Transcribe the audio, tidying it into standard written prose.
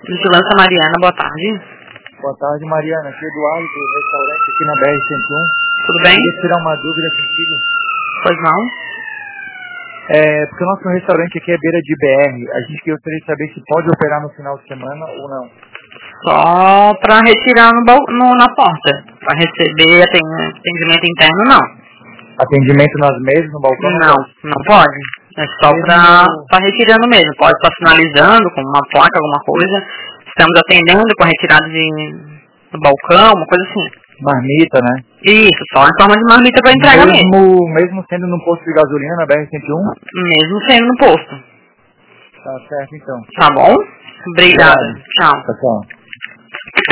Vigilância Mariana, boa tarde. Boa tarde, Mariana. Aqui é Eduardo, do restaurante aqui na BR-101. Tudo bem? Queria tirar uma dúvida contigo. Pois não? Porque o nosso restaurante aqui é beira de BR. A gente gostaria de saber se pode operar no final de semana ou não. Só para retirar na porta. Para receber atendimento interno, não. Atendimento nas mesas, no balcão? Não pode. É só para retirando mesmo. Pode estar sinalizando com uma placa, alguma coisa. Estamos atendendo com a retirada do balcão, uma coisa assim. Marmita, né? Isso, só em forma de marmita para entrega mesmo. Mesmo sendo no posto de gasolina na BR-101? Mesmo sendo no posto. Tá certo, então. Tá bom? Obrigada. Tchau. Tchau.